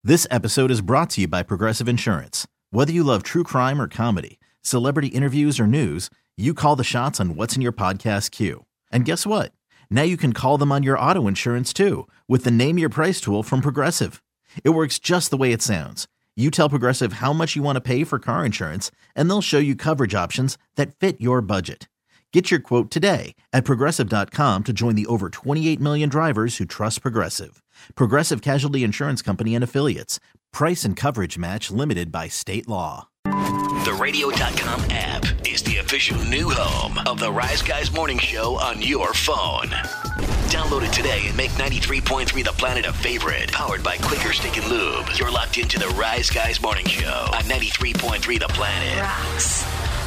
This episode is brought to you by Progressive Insurance. Whether you love true crime or comedy, celebrity interviews or news, you call the shots on what's in your podcast queue. And guess what? Now you can call them on your auto insurance too with the Name Your Price tool from Progressive. It works just the way it sounds. You tell Progressive how much you want to pay for car insurance, and they'll show you coverage options that fit your budget. Get your quote today at Progressive.com to join the over 28 million drivers who trust Progressive. Progressive Casualty Insurance Company and Affiliates. Price and coverage match limited by state law. The Radio.com app is the official new home of the Rise Guys Morning Show on your phone. Download it today and make 93.3 The Planet a favorite. Powered by Quaker Steak and Lube. You're locked into the Rise Guys Morning Show on 93.3 The Planet. Rocks.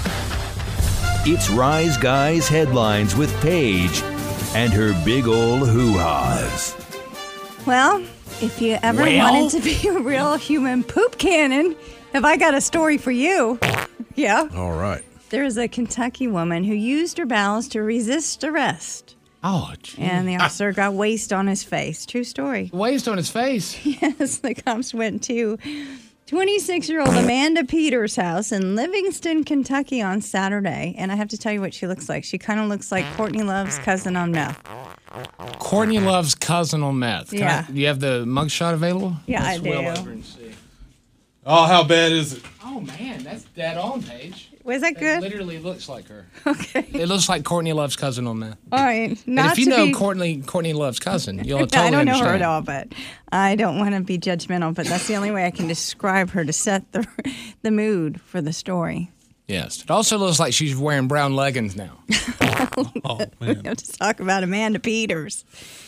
It's Rise Guys Headlines with Paige and her big old hoo-has. Well, if you ever wanted to be a real human poop cannon, have I got a story for you? Yeah. All right. There's a Kentucky woman who used her bowels to resist arrest. Oh, gee. And the officer got waste on his face. True story. Waste on his face? Yes, the cops went to 26-year-old Amanda Peters' house in Livingston, Kentucky on Saturday. And I have to tell you what she looks like. She kind of looks like Courtney Love's cousin on meth. Courtney Love's cousin on meth. Yeah. Do you have the mugshot available? Yeah, Let's I do. wheel over and see. Oh, how bad is it? Oh, man, that's dead on, Paige. Was that good? It literally looks like her. Okay. It looks like Courtney Love's cousin on meth. All right. And if you know Courtney Love's cousin, you'll totally I don't know her understand. at all, but I don't want to be judgmental, but that's the only way I can describe her to set the mood for the story. Yes. It also looks like she's wearing brown leggings now. Oh, We man. have to talk about Amanda Peters.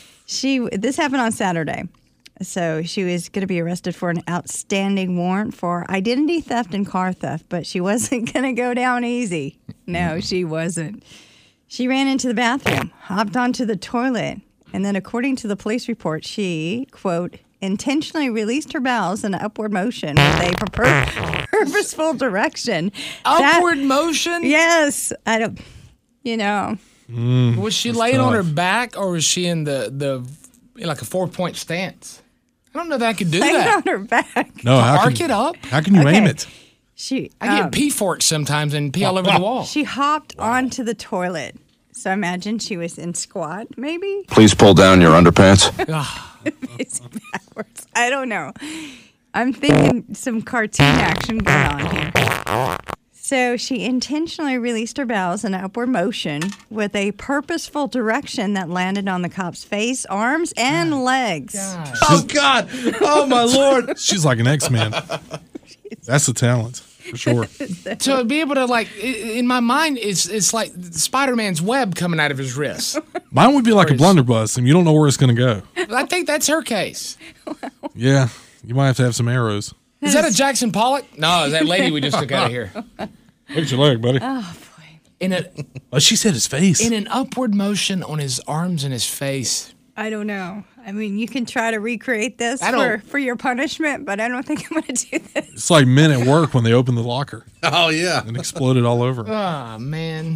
This happened on Saturday. So she was going to be arrested for an outstanding warrant for identity theft and car theft, but she wasn't going to go down easy. No, she wasn't. She ran into the bathroom, hopped onto the toilet, and then according to the police report, she, quote, intentionally released her bowels in an upward motion with a purposeful direction. Upward motion? Yes. I don't, you know. Was she laying on her back, or was she in the like a 4-point stance? I don't know that I could do Laying that. on her back. No, Arc it up. How can you aim it? I get pee forks sometimes and pee all over the wall. She hopped onto the toilet. So I imagine she was in squat, maybe? Please pull down your underpants. Facing backwards. I don't know. I'm thinking some cartoon action going on here. So she intentionally released her bowels in an upward motion with a purposeful direction that landed on the cop's face, arms, and legs. Oh, God. Oh, my Lord. She's like an X-Man. That's the talent, for sure. To be able to, like, in my mind, it's like Spider-Man's web coming out of his wrist. Mine would be like a blunderbuss, and you don't know where it's going to go. I think that's her case. Yeah, you might have some arrows. Is that a Jackson Pollock? No, that lady we just took out of here. Look at your leg, buddy. Oh, boy. Oh, she said his face. In an upward motion on his arms and his face. I don't know. I mean, you can try to recreate this for your punishment, but I don't think I'm going to do this. It's like men at work when they open the locker. Oh, yeah. And exploded all over. Oh, man.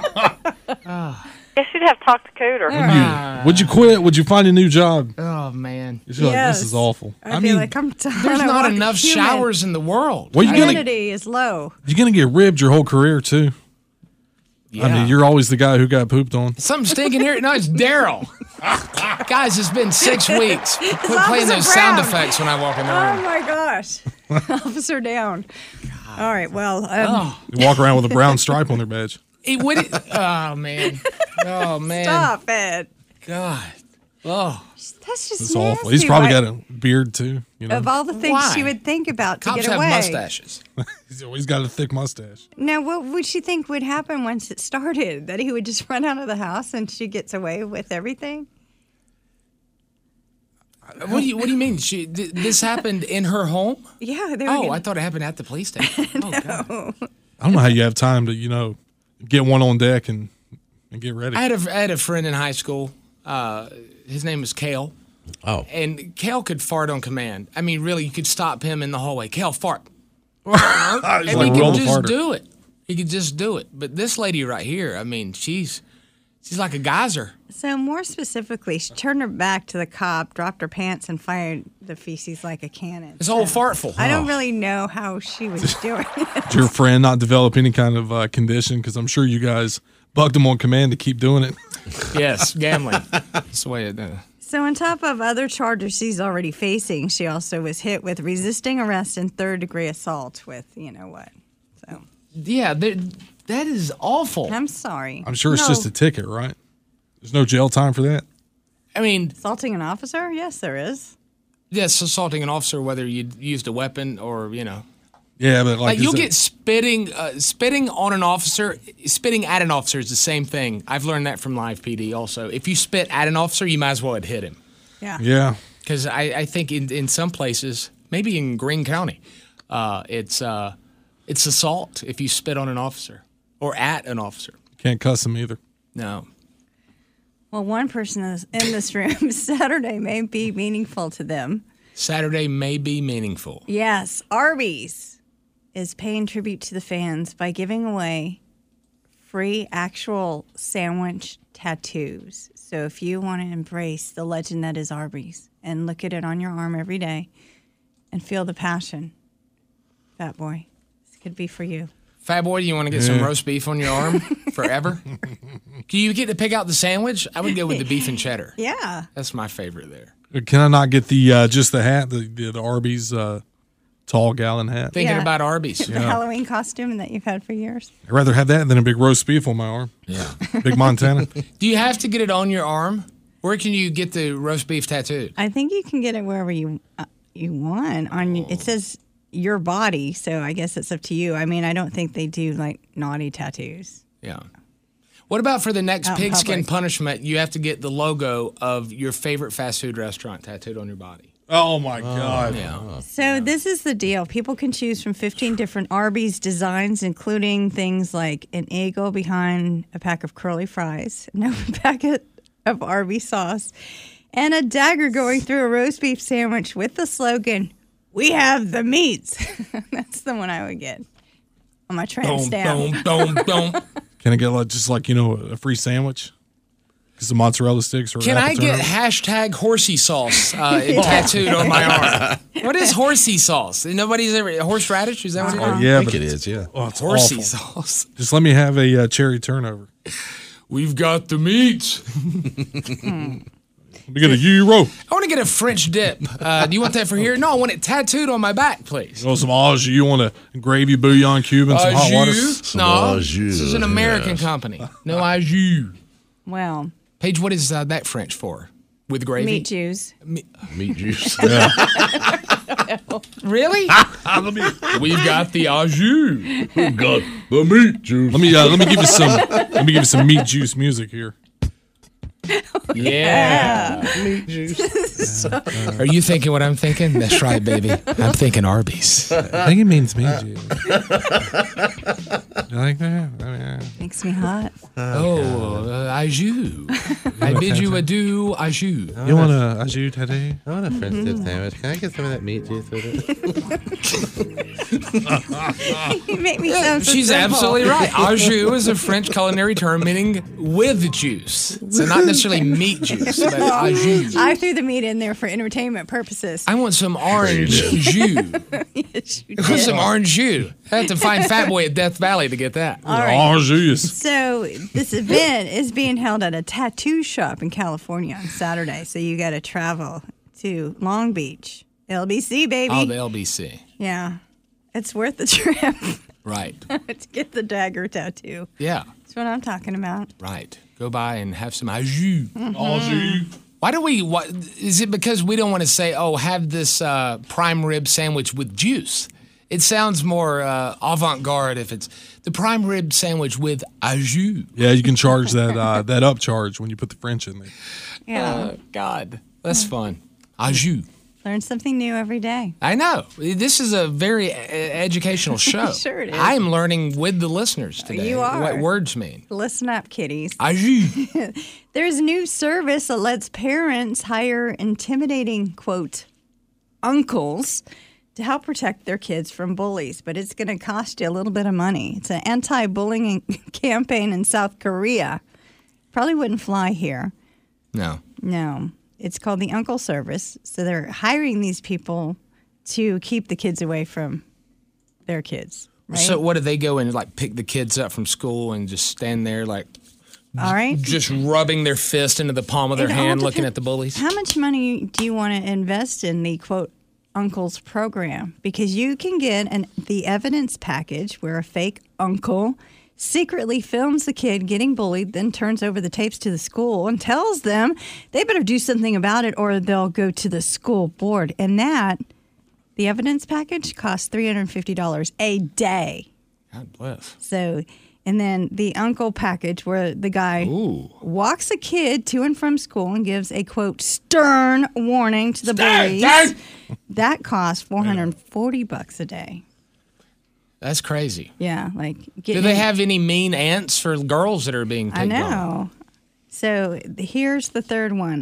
Guess you'd have to talk to Cooter. Would you quit? Would you find a new job? Oh, man. You're like, Yes. this is awful. I feel like I'm tired. There's of not walking enough human. showers in the world. Well, you're Immunity is low. gonna get ribbed your whole career too. Yeah. I mean, you're always the guy who got pooped on. Something stinking here. No, it's Daryl. Guys, it's been 6 weeks. Quit playing Officer those sound Brown. effects when I walk in the Oh room. my gosh. Officer down. All right, well, They walk around with a brown stripe on their badge. Oh, man. Oh, man. stop it. God. Oh. That's just It's nasty. awful. He's probably Why- got a beard too. You know, Of all the things Why? she would think about to Cops get have away. mustaches. he's always got a thick mustache. Now, what would she think would happen once it started? That he would just run out of the house and she gets away with everything? What do you mean? This happened in her home? Yeah. They were Oh, gonna- I thought it happened at the police station. Oh, God. I don't know how you have time to, get one on deck and get ready. I had a friend in high school. His name was Kale. Oh. And Kale could fart on command. I mean, really, you could stop him in the hallway. Kale, fart. He's And like he Will could the just farter. do it. He could just do it. But this lady right here, I mean, she's She's like a geyser. So more specifically, she turned her back to the cop, dropped her pants, and fired the feces like a cannon. It's all fartful. I don't really know how she was doing it. Did your friend not develop any kind of condition? Because I'm sure you guys bugged him on command to keep doing it. Yes, gambling. That's the way it does. So on top of other charges she's already facing, she also was hit with resisting arrest and third-degree assault with, you know what. So Yeah, that is awful. I'm sorry. I'm sure it's just a ticket, right? There's no jail time for that. I mean, Assaulting an officer? Yes, there is. yes, assaulting an officer, whether you used a weapon or, Yeah, but Like you'll get spitting on an officer. Spitting at an officer is the same thing. I've learned that from Live PD also. If you spit at an officer, you might as well have hit him. Yeah. Yeah. Because I think in some places, maybe in Greene County, it's assault if you spit on an officer or at an officer. Can't cuss them either. No. Well, one person is in this room, Saturday may be meaningful to them. Saturday may be meaningful. Yes, Arby's is paying tribute to the fans by giving away free actual sandwich tattoos. So if you want to embrace the legend that is Arby's and look at it on your arm every day and feel the passion, Fat Boy, this could be for you. Fat Boy, do you want to get some roast beef on your arm forever? Do you get to pick out the sandwich? I would go with the beef and cheddar. Yeah. That's my favorite there. Can I not get the just the hat, the Arby's tall gallon hat? Thinking about Arby's. The Halloween costume that you've had for years. I'd rather have that than a big roast beef on my arm. Yeah. Big Montana. Do you have to get it on your arm? Where can you get the roast beef tattooed? I think you can get it wherever you want. It says your body, so I guess it's up to you. I mean, I don't think they do like naughty tattoos. Yeah. What about for the next Out in pigskin public. punishment? You have to get the logo of your favorite fast food restaurant tattooed on your body. Oh my God. Yeah. So this is the deal. People can choose from 15 different Arby's designs, including things like an eagle behind a pack of curly fries, an open packet of Arby's sauce, and a dagger going through a roast beef sandwich with the slogan, "We have the meats." That's the one I would get on my tramp stamp. Can I get a free sandwich? Because the mozzarella sticks are. Can I get hashtag horsey sauce tattooed on my arm? What is horsey sauce? Nobody's ever horseradish. Is that what it is? Yeah, I think but it is, yeah. Oh, it's Horsey awful. sauce. Just let me have a cherry turnover. We've got the meats. We get a gyro. I want to get a French dip. Do you want that for here? No, I want it tattooed on my back, please. You want some au jus? You want a gravy bouillon cube and some hot water? Jus? Some No, au jus, this is an American yes. company. No au jus. Well, Paige, what is that French for? With gravy? meat Jews. Meat juice. Really? We've got the au jus. Got the meat juice. Let me give you some meat juice music here. Yeah. Meat juice. Are you thinking what I'm thinking? That's right, baby. I'm thinking Arby's. I think it means meat juice. You like that? Makes me hot. Au jus. I bid you adieu, au jus. You want a au jus tattoo? I want a French dip sandwich. Can I get some of that meat juice with it? You make me sound so She's simple. absolutely right. Au jus is a French culinary term meaning with juice. So not necessarily meat juice, but au jus. I threw the meat in there for entertainment purposes. I want some orange jus. Yes, you I want did. some orange jus. I have to find Fat Boy at Death Valley to get that. All right. Au jus. So this event is being held at a tattoo shop in California on Saturday. So you got to travel to Long Beach, LBC, baby. Oh, the LBC. Yeah, it's worth the trip Right. to get the dagger tattoo. Yeah. That's what I'm talking about. Right. Go by and have some au jus. Au jus. Why do we? What, is it because we don't want to say, "Oh, have this prime rib sandwich with juice"? It sounds more avant-garde if it's the prime rib sandwich with au jus. Yeah, you can charge that upcharge when you put the French in there. Yeah, Oh, God, that's fun. Au jus. learn something new every day. I know. This is a very educational show. Sure it is. I am learning with the listeners today You are. what words mean. Listen up, kiddies. Au jus. There's a new service that lets parents hire intimidating, quote, uncles to help protect their kids from bullies, but it's going to cost you a little bit of money. It's an anti-bullying campaign in South Korea. Probably wouldn't fly here. No. No. It's called the Uncle Service. So they're hiring these people to keep the kids away from their kids. Right? So what do they go and like pick the kids up from school and just stand there like all right, just rubbing their fist into the palm of their It all hand looking depends- at the bullies? How much money do you want to invest in the quote uncle's program? Because you can get the evidence package where a fake uncle secretly films the kid getting bullied, then turns over the tapes to the school and tells them they better do something about it or they'll go to the school board. And the evidence package costs $350 a day. God bless. So, and then the uncle package where the guy walks a kid to and from school and gives a, quote, stern warning to the bullies. That costs $440 a day. That's crazy. Yeah, like Do they have any mean aunts for girls that are being picked I on? know. So here's the third one,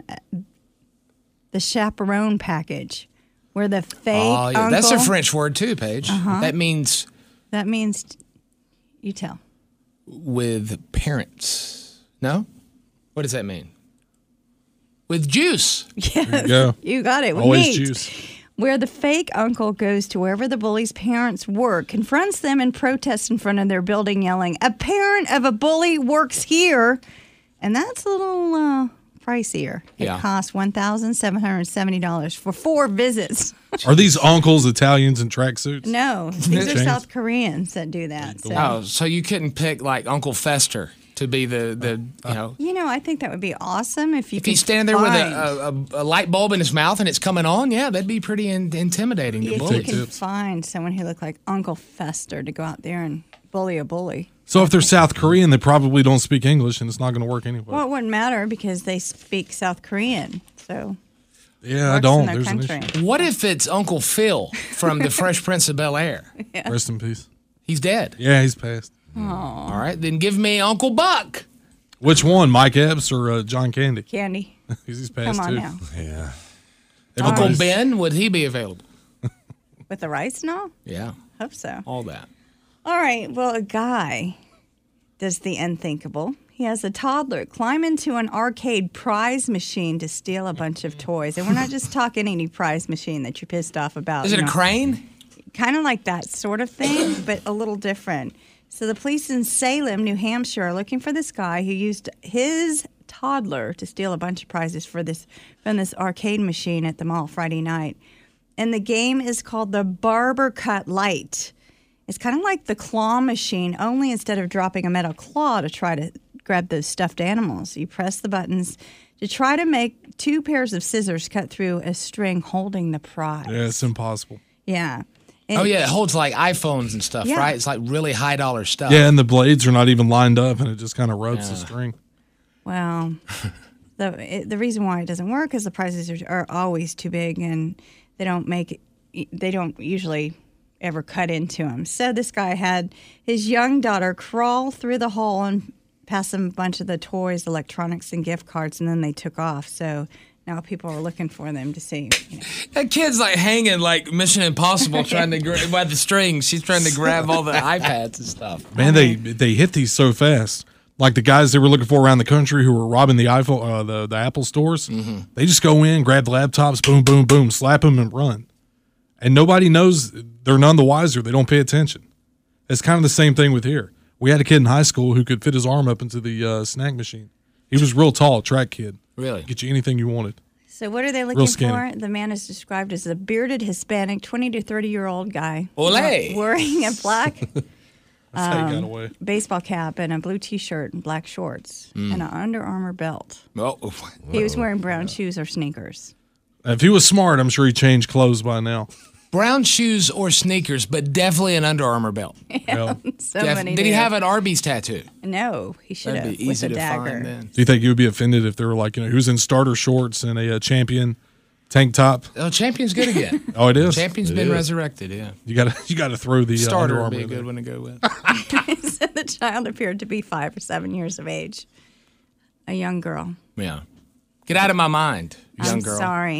the chaperone package, where the fake Oh, yeah. uncle. That's a French word too, Paige. That means That means you tell. with parents. No? What does that mean? With juice. Yes, go. you got it. With Always meat. juice. Where the fake uncle goes to wherever the bully's parents work, confronts them and protests in front of their building, yelling, "A parent of a bully works here." And that's a little pricier. It Yeah. costs $1,770 for 4 visits. Are these uncles Italians in tracksuits? No, these are Chains. South Koreans that do that. So. Oh, so you couldn't pick like Uncle Fester to be the You know, I think that would be awesome if you If could he's standing there with find- a light bulb in his mouth and it's coming on, yeah, that'd be pretty intimidating to if bully. you can find someone who looked like Uncle Fester to go out there and bully a bully. So if they're South Korean, they probably don't speak English, and it's not going to work anyway. Well, it wouldn't matter because they speak South Korean. So yeah, I works in don't. their There's an country. issue. What if it's Uncle Phil from The Fresh Prince of Bel-Air? Rest in peace. He's dead. Yeah, he's passed. All right, then give me Uncle Buck. Which one, Mike Epps or John Candy? Candy, He's passed come on too. now. Yeah. Uncle Everybody's- Ben, would he be available? With the rice and all? Yeah, Hope so. all that. All right. Well, a guy does the unthinkable. He has a toddler climb into an arcade prize machine to steal a bunch of toys. And we're not just talking any prize machine that you're pissed off about. Is it you a know. crane? Kind of like that sort of thing, but a little different. So the police in Salem, New Hampshire, are looking for this guy who used his toddler to steal a bunch of prizes from this arcade machine at the mall Friday night. And the game is called the Barber Cut Light. It's kind of like the claw machine, only instead of dropping a metal claw to try to grab those stuffed animals, you press the buttons to try to make 2 pairs of scissors cut through a string holding the prize. Yeah, it's impossible. Yeah. Oh, yeah, it holds like iPhones and stuff, Yeah. right? It's like really high dollar stuff. Yeah, and the blades are not even lined up, and it just kind of ropes the string. Well, the reason why it doesn't work is the prizes are always too big, and they don't usually ever cut into them. So this guy had his young daughter crawl through the hole and pass him a bunch of the toys, electronics, and gift cards, and then they took off. So now people are looking for them to see. You know. That kid's like hanging like Mission Impossible trying to by the strings. She's trying to grab all the iPads and stuff. Man, they hit these so fast. Like the guys they were looking for around the country who were robbing the iPhone, the Apple stores. Mm-hmm. They just go in, grab the laptops, boom, boom, boom, slap them, and run. And nobody knows. They're none the wiser. They don't pay attention. It's kind of the same thing with here. We had a kid in high school who could fit his arm up into the snack machine. He was real tall, track kid. Really? Get you anything you wanted. So what are they looking Real for? skinny. The man is described as a bearded Hispanic, 20 to 30-year-old guy. Olé. Wearing a black That's how he got away. baseball cap and a blue T-shirt and black shorts and an Under Armour belt. Oh, He was wearing brown shoes or sneakers. If he was smart, I'm sure he changed clothes by now. brown shoes or sneakers, but definitely an Under Armour belt. Yeah. So many. Did he do. have an Arby's tattoo? No, he should That'd have be with easy a to dagger. find then. Do you think you would be offended if they were like, he was in starter shorts and a champion tank top? Oh, Champion's good again. Oh, it is. Champion's been resurrected, yeah. You gotta throw the Starter Under would be Armour a in there. good one to go with. So the child appeared to be 5 or 7 years of age. A young girl. Yeah. Get out of my mind, young I'm girl. sorry.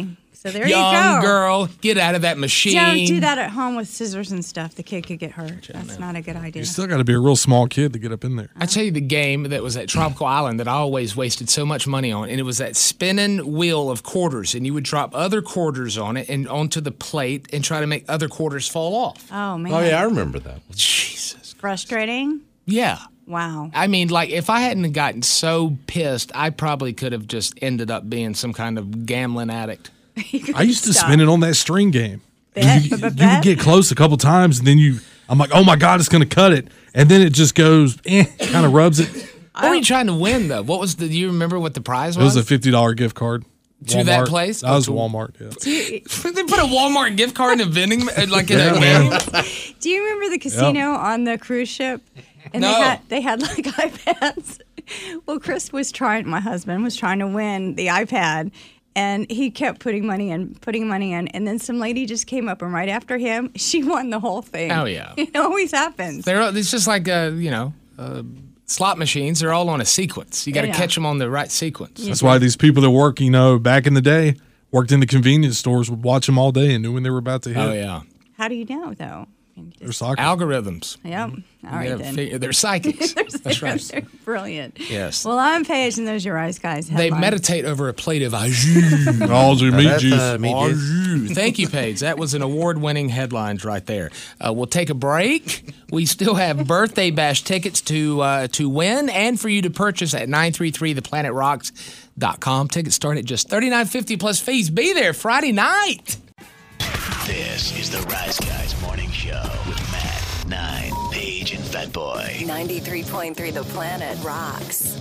So there Young you go. girl, get out of that machine. Don't do that at home with scissors and stuff. The kid could get hurt. That's not a good idea. You still got to be a real small kid to get up in there. I tell you the game that was at Tropical Island that I always wasted so much money on, and it was that spinning wheel of quarters, and you would drop other quarters on it and onto the plate and try to make other quarters fall off. Oh, man. Oh, yeah, I remember that. Jesus. Frustrating? Yeah. Wow. I mean, like, if I hadn't gotten so pissed, I probably could have just ended up being some kind of gambling addict. I used to spin it on that string game. Bet, You would bet. get close a couple times, and then I'm like, oh my God, it's going to cut it. And then it just goes, kind of rubs it. What were you trying to win, though? What was do you remember what the prize It was a $50 gift card. To that Walmart. place? That was Walmart, yeah. They put a Walmart gift card in a vending, like in Yeah, a man. game? Do you remember the casino on the cruise ship? And No. they had like iPads. Well, my husband was trying to win the iPad, and he kept putting money in, and then some lady just came up, and right after him, she won the whole thing. Oh, yeah. It always happens. It's just like, slot machines. They're all on a sequence. You got to Yeah. catch them on the right sequence. That's why these people that work, back in the day, worked in the convenience stores, would watch them all day and knew when they were about to hit. Oh, yeah. How do you know, though? They're soccer. Algorithms. Yep. All right, then. They're psychics. That's right. They're brilliant. Yes. Well, I'm Paige, and those are your Eyes Guys They headlines. meditate over a plate of au jus. All your meat That's, juice. meat Au juice. jus. Thank you, Paige. That was an award-winning headlines right there. We'll take a break. We still have birthday bash tickets to win and for you to purchase at 933theplanetrocks.com. Tickets start at just $39.50 plus fees. Be there Friday night. This is the Rise Guys Morning Show with Matt, 9, Paige, and Fat Boy. 93.3 The Planet rocks.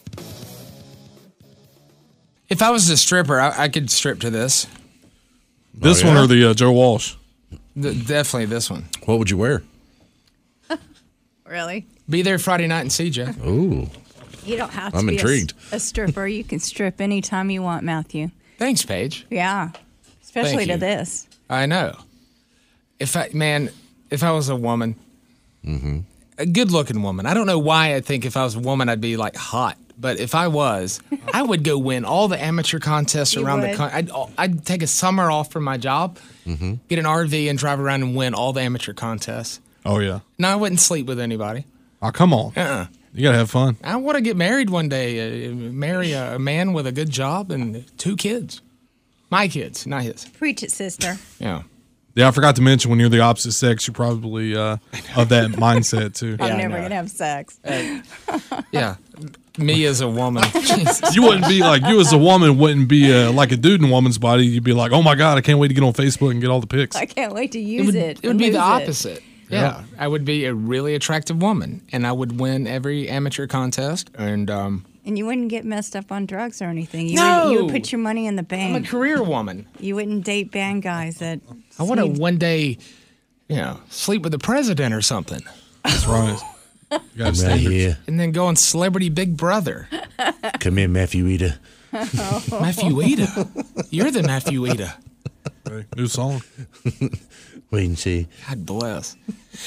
If I was a stripper, I could strip to this. This Oh, one yeah? or the Joe Walsh? Definitely this one. What would you wear? Really? Be there Friday night and see you. Ooh. You don't have to I'm be intrigued. a stripper. You can strip anytime you want, Matthew. Thanks, Paige. Yeah. Especially Thank to you. this. I know. If I was a woman, a good-looking woman. I don't know why I think if I was a woman I'd be like hot, but if I was, I would go win all the amateur contests You around the would? country. I'd take a summer off from my job, get an RV, and drive around and win all the amateur contests. Oh, yeah. No, I wouldn't sleep with anybody. Oh, come on. Uh-uh. You got to have fun. I want to get married one day, marry a man with a good job and 2 kids. My kids, not his. Preach it, sister. Yeah. Yeah, I forgot to mention when you're the opposite sex, you're probably of that mindset, too. Yeah, I I'm never know. going to have sex. Yeah. Me as a woman. Jesus. You wouldn't be like, you as a woman wouldn't be like a dude in a woman's body. You'd be like, oh my God, I can't wait to get on Facebook and get all the pics. I can't wait to use it. It would be and the lose it. opposite. Yeah. I would be a really attractive woman, and I would win every amateur contest. And And you wouldn't get messed up on drugs or anything. You No. would put your money in the I'm a bank. career woman. You wouldn't date band guys that. I want to sneak- one day, sleep with the president or something, That's right. You got Right standards. here. and then go on Celebrity Big Brother. Come here, Matthew Eater. Matthew Eda. You're the Matthew Eda. Hey, new song. Wait and see. God bless.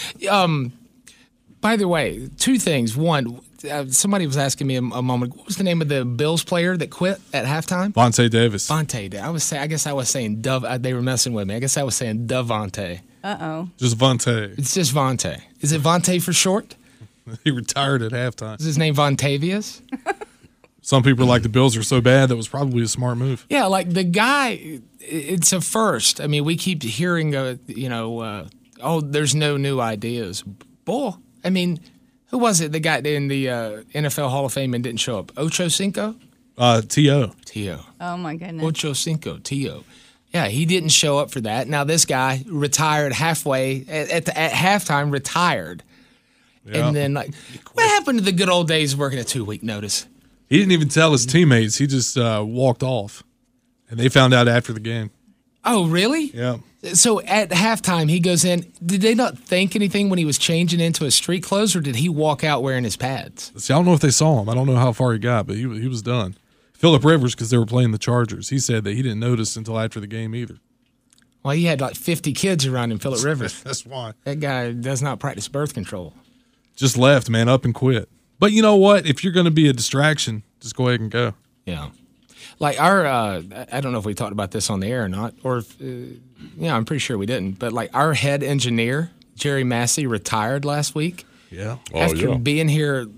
By the way, 2 things. One, somebody was asking me a moment. What was the name of the Bills player that quit at halftime? Vontae Davis. Vontae. I guess I was saying Dove. They were messing with me. I guess I was saying Devontae. Uh-oh. Just Vontae. It's just Vontae. Is it Vontae for short? He retired at halftime. Is his name Vontavious? Some people are like, the Bills are so bad, that was probably a smart move. Yeah, like the guy, it's a first. I mean, we keep hearing, oh, there's no new ideas. Bull. I mean, who was it that got in the NFL Hall of Fame and didn't show up? Ocho Cinco? T.O. T.O. Oh, my goodness. Ocho Cinco, T.O. Yeah, he didn't show up for that. Now this guy retired halfway, at halftime, retired. Yeah. And then, what happened to the good old days of working a 2-week notice? He didn't even tell his teammates. He just walked off. And they found out after the game. Oh, really? Yeah. So at halftime, he goes in. Did they not think anything when he was changing into his street clothes, or did he walk out wearing his pads? See, I don't know if they saw him. I don't know how far he got, but he was done. Phillip Rivers, because they were playing the Chargers, he said that he didn't notice until after the game either. Well, he had like 50 kids around him, Phillip Rivers. That's why. That guy does not practice birth control. Just left, man, up and quit. But you know what? If you're going to be a distraction, just go ahead and go. Yeah. Like I don't know if we talked about this on the air or not, or if, I'm pretty sure we didn't. But like our head engineer, Jerry Massey, retired last week. Yeah. After being here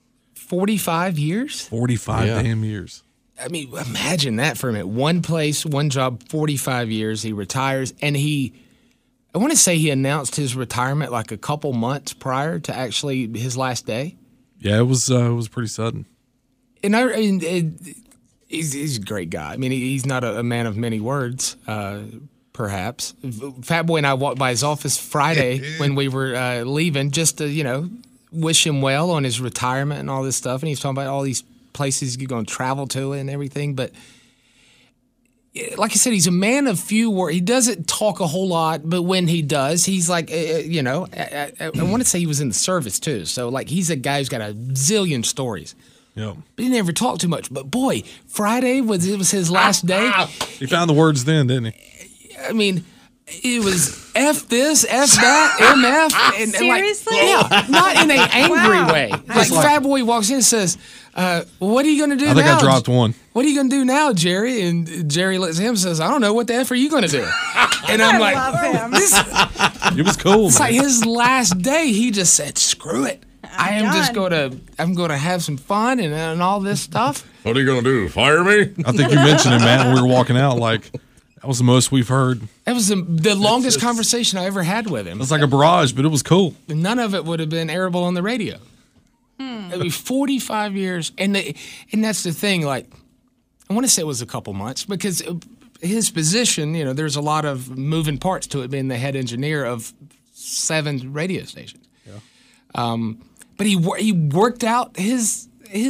45 years. 45 damn years. I mean, imagine that for a minute. One place, one job, 45 years. He retires, and I want to say he announced his retirement like a couple months prior to actually his last day. Yeah, it was pretty sudden. And he's a great guy. I mean, he's not a man of many words, perhaps. Fat Boy and I walked by his office Friday when we were leaving just to, wish him well on his retirement and all this stuff. And he was talking about all these places you're going to travel to and everything. But like I said, he's a man of few words. He doesn't talk a whole lot, but when he does, he's like, I want to say he was in the service too. So like he's a guy who's got a zillion stories. Yep. But he never talked too much. But boy, Friday was his last day. He found the words then, didn't he? I mean, it was F this, F that, MF. And Seriously? Not in an angry way. Like Fat Boy walks in and says, what are you going to do now? I think I dropped one. What are you going to do now, Jerry? And Jerry looks at him and says, I don't know. What the F are you going to do? And I'm like, it was cool. It's like his last day. He just said, screw it. I'm going to have some fun and all this stuff. What are you going to do? Fire me? I think you mentioned it, Matt, when we were walking out. Like, that was the most we've heard. That was the longest conversation I ever had with him. It was like a barrage, but it was cool. None of it would have been airable on the radio. It'd be 45 years. And that's the thing. Like, I want to say it was a couple months because his position, there's a lot of moving parts to it being the head engineer of 7 radio stations. Yeah. But he worked out his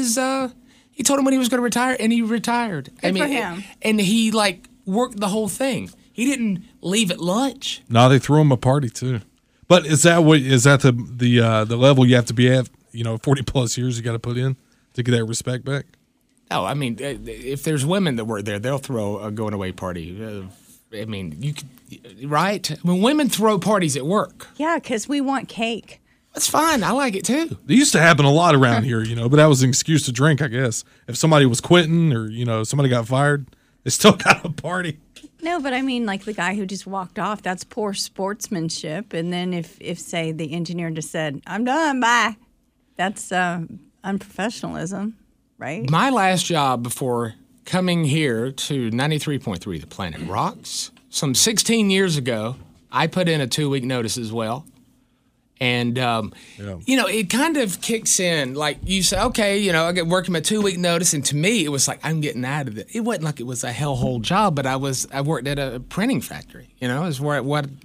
he told him when he was going to retire, and he retired. Good for him. And he worked the whole thing. He didn't leave at lunch. No, they threw him a party too. But is that the level you have to be at? 40 plus years you got to put in to get that respect back. Oh, I mean, if there's women that work there, they'll throw a going away party. I mean, you could, right? I mean, women throw parties at work. Yeah, because we want cake. That's fine. I like it too. It used to happen a lot around here, but that was an excuse to drink, I guess. If somebody was quitting or, somebody got fired, they still got a party. No, but I mean, like the guy who just walked off, that's poor sportsmanship. And then if say, the engineer just said, I'm done, bye, that's unprofessionalism, right? My last job before coming here to 93.3 The Planet Rocks, some 16 years ago, I put in a 2-week notice as well. And, it kind of kicks in. Like you say, okay, I get working my 2-week notice. And to me, it was like, I'm getting out of it. It wasn't like it was a hellhole job, but I worked at a printing factory, is where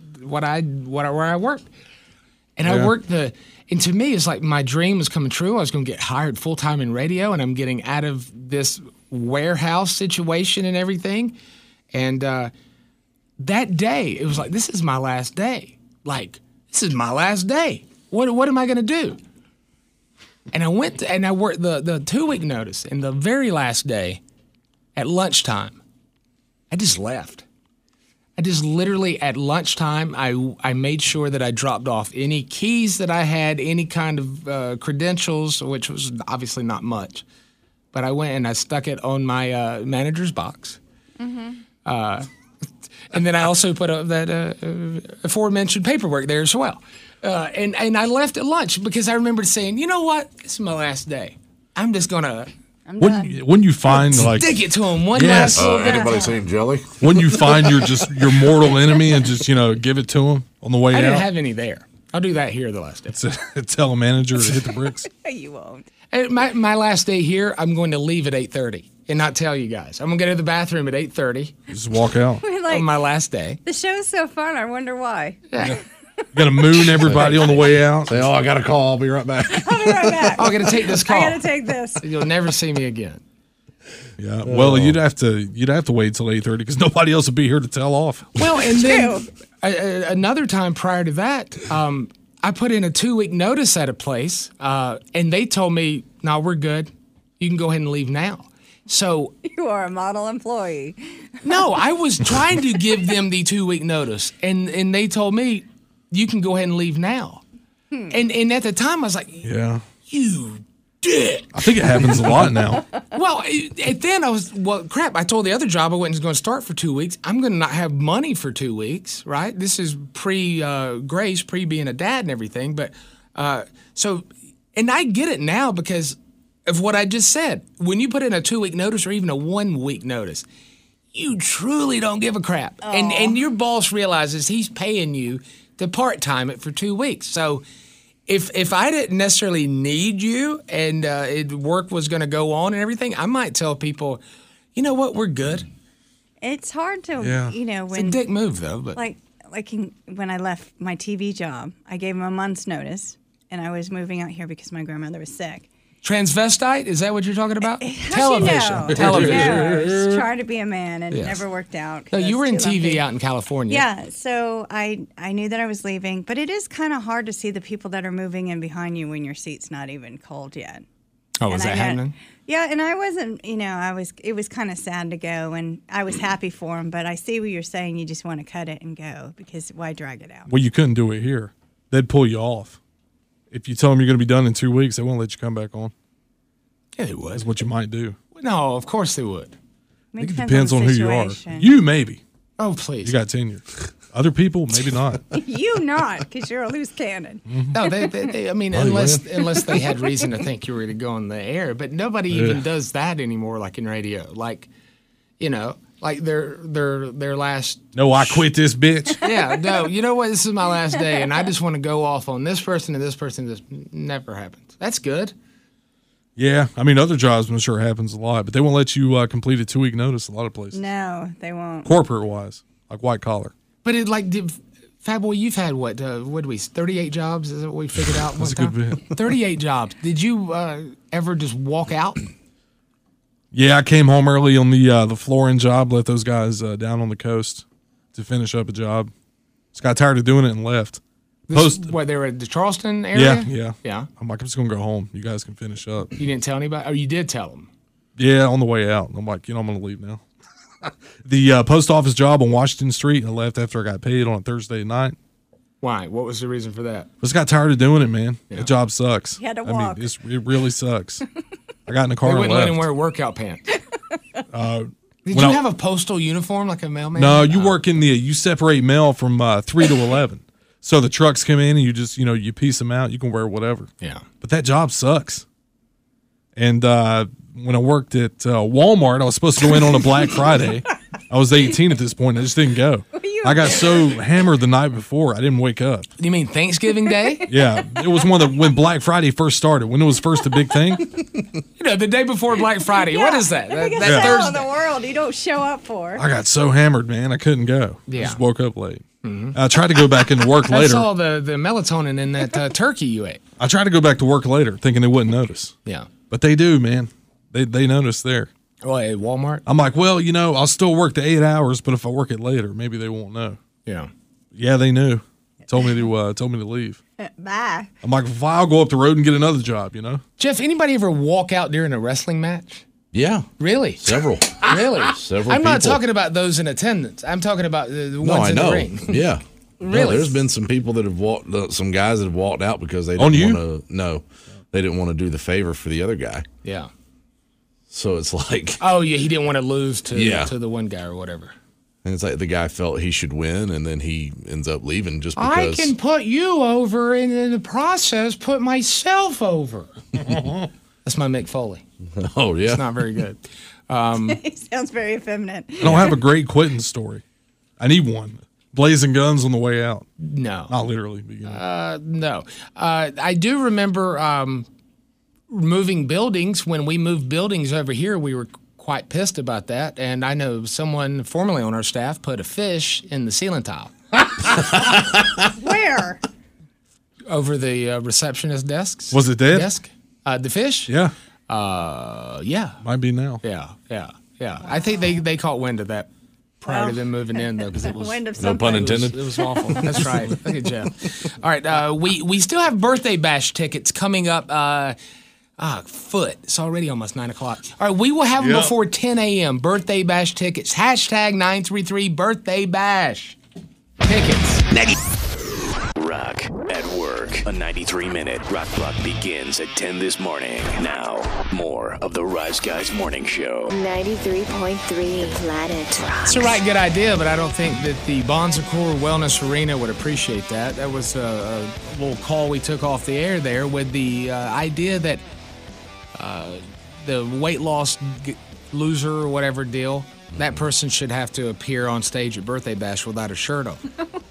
I worked. And I worked and to me, it's like my dream was coming true. I was going to get hired full-time in radio, and I'm getting out of this warehouse situation and everything. And that day, it was like, this is my last day. Like, this is my last day. What am I going to do? And I went and I worked the 2-week notice, and the very last day at lunchtime, I just left. I just literally at lunchtime, I made sure that I dropped off any keys that I had, any kind of credentials, which was obviously not much. But I went and I stuck it on my manager's box. Mm-hmm. And then I also put up that aforementioned paperwork there as well. And I left at lunch because I remembered saying, you know what? This is my last day. I'm just going to... When you find stick it to him one last little bit. Anybody seen Jelly? When you find your mortal enemy and just give it to him on the way out. I didn't have any there. I'll do that here the last day. Tell a manager to hit the bricks. You won't. My last day here, I'm going to leave at 8:30 and not tell you guys. I'm going to go to the bathroom at 8:30. Just walk out. On my last day. The show's so fun. I wonder why. Yeah. You got to moon everybody on the way out. Say, I got a call. I'll be right back. I'll be right back. I'm going to take this call. I got to take this. You'll never see me again. Yeah. Well, you'd have to wait till 8:30 because nobody else would be here to tell off. Well, and then another time prior to that, I put in a 2-week notice at a place, and they told me, "No, we're good. You can go ahead and leave now." So you are a model employee. No, I was trying to give them the 2-week notice, and they told me, "You can go ahead and leave now." And at the time, I was like, "Yeah, you dick. I think it happens a lot now. Well, and then crap, I told the other job I wasn't going to start for 2 weeks. I'm going to not have money for 2 weeks, right? This is pre-Grace, pre-being a dad and everything. But and I get it now because of what I just said. When you put in a 2-week notice or even a 1 week notice, you truly don't give a crap. And your boss realizes he's paying you to part-time it for 2 weeks. So if I didn't necessarily need you and work was going to go on and everything, I might tell people, you know what, we're good. It's hard to, It's a dick move, though. But when I left my TV job, I gave him a month's notice, and I was moving out here because my grandmother was sick. Transvestite? Is that what you're talking about? Television. Television. I was trying to be a man and it never worked out. No, you were in TV out in California. Yeah, so I knew that I was leaving, but it is kind of hard to see the people that are moving in behind you when your seat's not even cold yet. Oh, was that happening? Yeah, and I wasn't, it was kind of sad to go, and I was happy for him, but I see what you're saying. You just want to cut it and go because why drag it out? Well, you couldn't do it here. They'd pull you off. If you tell them you're going to be done in 2 weeks, they won't let you come back on. Yeah, they would. That's what you might do. No, of course they would. I think it depends on who you are. You, maybe. Oh, please. You got tenure. Other people, maybe not. You not, because you're a loose cannon. Mm-hmm. No, they I mean, unless they had reason to think you were going to go on the air. But nobody even does that anymore, like in radio. Like, like their last. No, I quit this bitch. Yeah, no, you know what? This is my last day, and I just want to go off on this person and this person. This never happens. That's good. Yeah, I mean, other jobs, I'm sure it happens a lot, but they won't let you complete a 2 week notice a lot of places. No, they won't. Corporate wise, like white collar. But Fat Boy, you've had what? What did we? 38 jobs? Is that what we figured out? That's a good bit. 38 jobs. Did you ever just walk out? Yeah, I came home early on the flooring job. Let those guys down on the coast to finish up a job. Just got tired of doing it and left. What, they were at the Charleston area? Yeah. I'm like, I'm just gonna go home. You guys can finish up. You didn't tell anybody? Oh, you did tell them? Yeah, on the way out. I'm like, I'm gonna leave now. The post office job on Washington Street, I left after I got paid on a Thursday night. Why? What was the reason for that? Just got tired of doing it, man. The job sucks. You had to walk. I mean, it really sucks. I got in the car and wouldn't left. let him wear workout pants. Did you have a postal uniform like a mailman? No, you work you separate mail from 3 to 11. So the trucks come in and you just, you piece them out. You can wear whatever. Yeah. But that job sucks. And when I worked at Walmart, I was supposed to go in on a Black Friday. I was 18 at this point. I just didn't go. I got so hammered the night before, I didn't wake up. You mean Thanksgiving Day? Yeah. It was when Black Friday first started, when it was first a big thing. The day before Black Friday. What is that? The biggest sale in the world you don't show up for. I got so hammered, man. I couldn't go. Yeah. I just woke up late. Mm-hmm. I tried to go back into work later. I saw the melatonin in that turkey you ate. I tried to go back to work later, thinking they wouldn't notice. Yeah. But they do, man. They notice there. Oh, at Walmart? I'm like, well, I'll still work the 8 hours, but if I work it later, maybe they won't know. Yeah. Yeah, they knew. Told me to leave. Bye. I'm like, well, I'll go up the road and get another job, Jeff, anybody ever walk out during a wrestling match? Yeah. Really? Several. Really? Several I'm not people. talking about those in attendance. I'm talking about the ones in the ring. Yeah. Really? No, there's been some people that have walked, some guys that have walked out because they On didn't you? want to. No, they didn't want to do the favor for the other guy. Yeah. So it's like, Oh, yeah, he didn't want to lose to Yeah. the one guy or whatever. and it's like the guy felt he should win, and then he ends up leaving just because. I can put you over, and in the process, put myself over. That's my Mick Foley. Oh yeah. It's not very good. He sounds very effeminate. I don't have a great quitting story. I need one. Blazing guns on the way out. No. Not literally. But, No. I do remember moving buildings. When we moved buildings over here, we were quite pissed about that. And I know someone formerly on our staff put a fish in the ceiling tile. Where? Over the receptionist desks. Was it dead? Desk? The fish? Yeah. Yeah. Might be now. Yeah. I think they caught wind of that prior to them moving in, though, because it was Wind of No something. pun intended. It was awful. That's right. Look at Jeff. All right, we still have birthday bash tickets coming up. It's already almost 9 o'clock. All right, we will have them before 10 a.m. Birthday bash tickets. Hashtag 933 birthday bash tickets. Rock at work. Network. A 93-minute rock block begins at 10 this morning. Now, more of the Rise Guys Morning Show. 93.3 The Planet Rocks. It's the right good idea, but I don't think that the Bonzacor Wellness Arena would appreciate that. That was a little call we took off the air there with the idea that the weight loss loser or whatever deal, that person should have to appear on stage at Birthday Bash without a shirt on.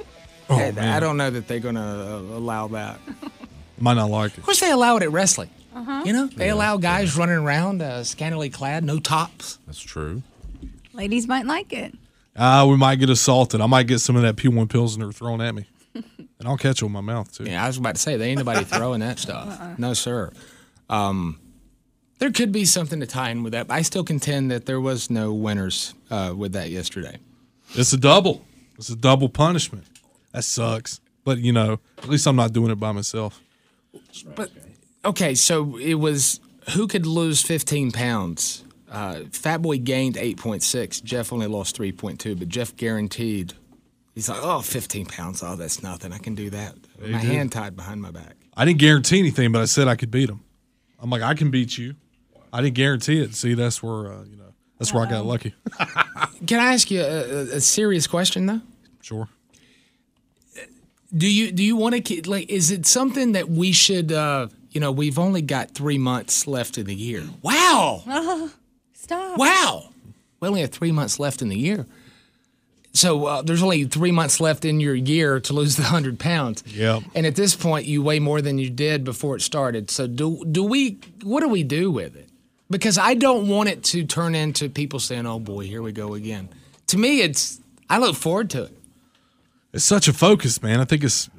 I don't know that they're going to allow that. Might not like it. Of course, they allow it at wrestling. You know, they allow guys running around scantily clad, no tops. That's true. Ladies might like it. We might get assaulted. I might get some of that P1 Pilsner thrown at me. And I'll catch it with my mouth, too. Yeah, I was about to say, there ain't nobody throwing that stuff. No, sir. There could be something to tie in with that. But I still contend that there was no winners with that yesterday. It's a double. It's a double punishment. That sucks. But, you know, at least I'm not doing it by myself. But, okay, so it was who could lose 15 pounds? Fat Boy gained 8.6. Jeff only lost 3.2, but Jeff guaranteed. He's like, 15 pounds. Oh, that's nothing. I can do that. My hand tied behind my back. I didn't guarantee anything, but I said I could beat him. I'm like, I can beat you. I didn't guarantee it. See, that's where, that's where I got lucky. Can I ask you a serious question, though? Sure. Do you want to, like, is it something that we should, we've only got 3 months left in the year. Wow. Stop. Wow. We only have 3 months left in the year. So there's only 3 months left in your year to lose the 100 pounds. Yeah. And at this point, you weigh more than you did before it started. So what do we do with it? Because I don't want it to turn into people saying, oh, boy, here we go again. To me, I look forward to it. It's such a focus, man. I think it's,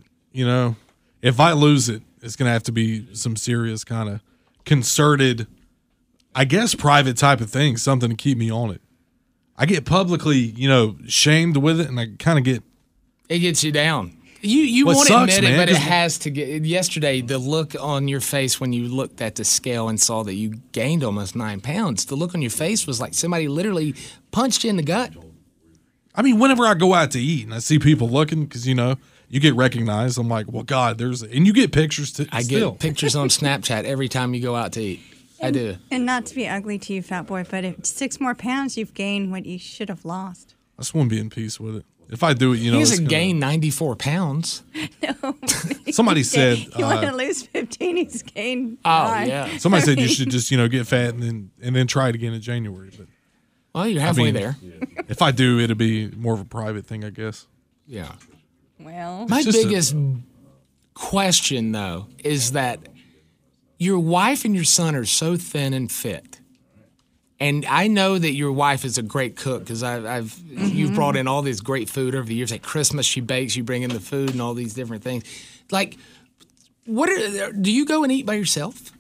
if I lose it, it's going to have to be some serious kind of concerted, I guess, private type of thing, something to keep me on it. I get publicly, shamed with it, and I kind of get. It gets you down. You won't admit it, but it has to get. Yesterday, the look on your face when you looked at the scale and saw that you gained almost 9 pounds, the look on your face was like somebody literally punched you in the gut. I mean, whenever I go out to eat and I see people looking, because, you get recognized, I'm like, well, God, and you get pictures too. I get pictures on Snapchat every time you go out to eat. I do. And not to be ugly to you, Fat Boy, but if 6 more pounds, you've gained what you should have lost. I just want to be in peace with it. If I do it, he hasn't gained 94 pounds. No. Somebody said you want to lose 15, he's gained 5. Oh, yeah. Somebody said you should just, get fat and then try it again in January. But well, you're halfway there. If I do, it'll be more of a private thing, I guess. Yeah. Well, my biggest question, though, is that your wife and your son are so thin and fit. And I know that your wife is a great cook because you've brought in all this great food over the years. At Christmas, she bakes, you bring in the food and all these different things. Like, do you go and eat by yourself?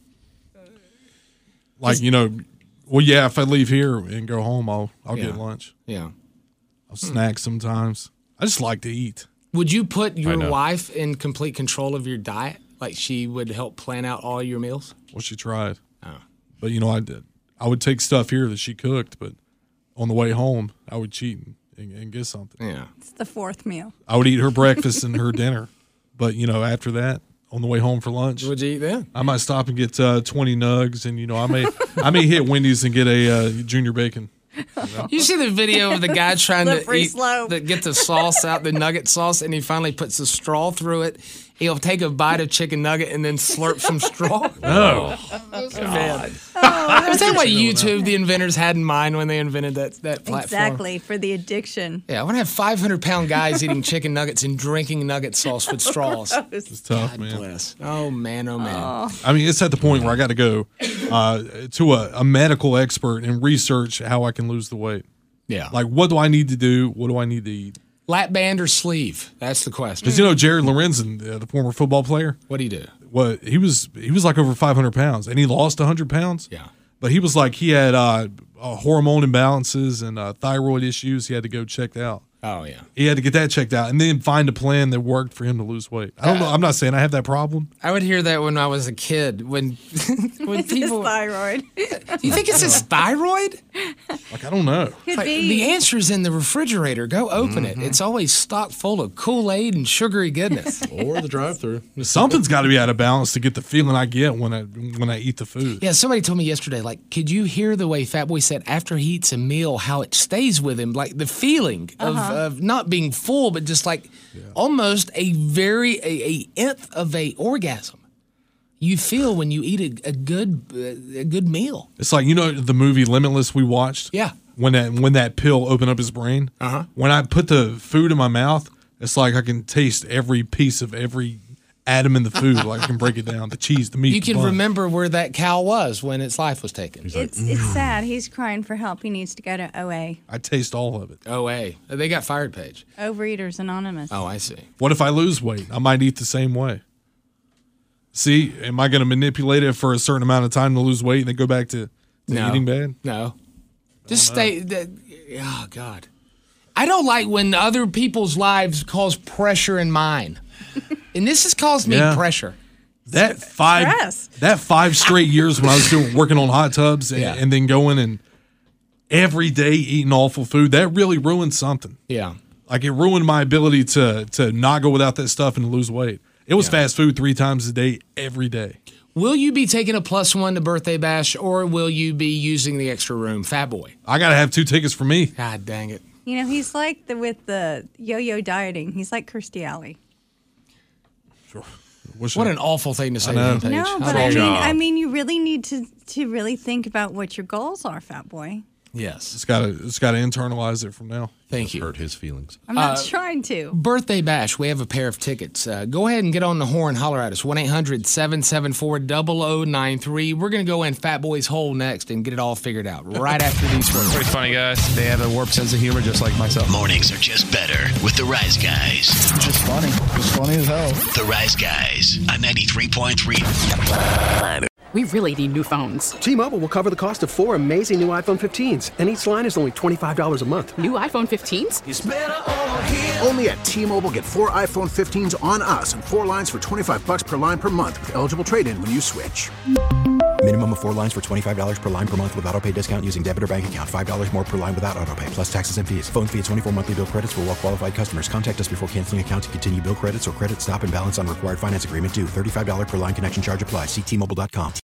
Like, well, yeah, if I leave here and go home, I'll get lunch. Yeah. I'll snack sometimes. I just like to eat. Would you put your wife in complete control of your diet? Like she would help plan out all your meals? Well, she tried. Oh. But, I did. I would take stuff here that she cooked, but on the way home, I would cheat and get something. Yeah. It's the 4th meal. I would eat her breakfast and her dinner. But, after that, on the way home for lunch. What'd you eat then? I might stop and get 20 nugs, and, I may hit Wendy's and get a junior bacon. You see the video of the guy trying to get the sauce out, the nugget sauce, and he finally puts a straw through it. He'll take a bite of chicken nugget and then slurp some straw. Oh, God. Is that what YouTube, the inventors, had in mind when they invented that platform? Exactly, for the addiction. Yeah, I want to have 500-pound guys eating chicken nuggets and drinking nugget sauce with straws. It's tough, God man. Bless. Oh, man, oh, man. Oh. I mean, it's at the point where I got to go to a medical expert and research how I can lose the weight. Yeah. Like, what do I need to do? What do I need to eat? Lap band or sleeve? That's the question. Because Jared Lorenzen, the former football player. What did he do? Well, he was like over 500 pounds, and he lost 100 pounds. Yeah. But he was like he had hormone imbalances and thyroid issues. He had to go checked out. Oh, yeah. He had to get that checked out and then find a plan that worked for him to lose weight. I don't know. I'm not saying I have that problem. I would hear that when I was a kid. When people. Thyroid. Do you think it's his thyroid? Like, I don't know. Could be. The answer's in the refrigerator. Go open it. It's always stocked full of Kool-Aid and sugary goodness. Or the drive-thru. Something's got to be out of balance to get the feeling I get when I eat the food. Yeah, somebody told me yesterday, like, could you hear the way Fat Boy said after he eats a meal, how it stays with him? Like the feeling of not being full, but just like almost a nth of a orgasm you feel when you eat a good meal. It's like, the movie Limitless we watched? Yeah. When that pill opened up his brain? When I put the food in my mouth, it's like I can taste every piece of every atom in the food. Like I can break it down. The cheese, the meat, You the can bun. remember where that cow was when its life was taken. It's sad. He's crying for help. He needs to go to OA. I taste all of it. OA. They got fired, Paige. Overeaters Anonymous. Oh, I see. What if I lose weight? I might eat the same way. See, am I going to manipulate it for a certain amount of time to lose weight and then go back to eating bad? No. Just stay. Oh, God. I don't like when other people's lives cause pressure in mine. And this has caused me pressure. That 5 straight years when I was working on hot tubs and then going and every day eating awful food, that really ruined something. Yeah. Like it ruined my ability to not go without that stuff and to lose weight. It was fast food 3 times a day, every day. Will you be taking a +1 to Birthday Bash, or will you be using the extra room? Fat Boy. I got to have 2 tickets for me. God dang it. He's like with the yo-yo dieting. He's like Kirstie Alley. What an awful thing to say to him, Paige. No, but I mean, you really need to really think about what your goals are, Fat Boy. Yes. It's got to internalize it from now. Thank you. Hurt his feelings. I'm not trying to. Birthday Bash, we have a pair of tickets. Go ahead and get on the horn, holler at us. 1-800-774-0093. We're going to go in Fat Boy's hole next and get it all figured out right after these words. Pretty funny guys. They have a warped sense of humor just like myself. Mornings are just better with the Rise Guys. Just funny. Just funny as hell. The Rise Guys on 93.3. We really need new phones. T-Mobile will cover the cost of 4 amazing new iPhone 15s, and each line is only $25 a month. New iPhone 15s? It's better over here. Only at T-Mobile, get 4 iPhone 15s on us and 4 lines for $25 per line per month with eligible trade-in when you switch. Minimum of 4 lines for $25 per line per month with autopay discount using debit or bank account. $5 more per line without autopay, plus taxes and fees. Phone fee at 24 monthly bill credits for well-qualified customers. Contact us before canceling account to continue bill credits or credit stop and balance on required finance agreement due. $35 per line connection charge applies. See T-Mobile.com.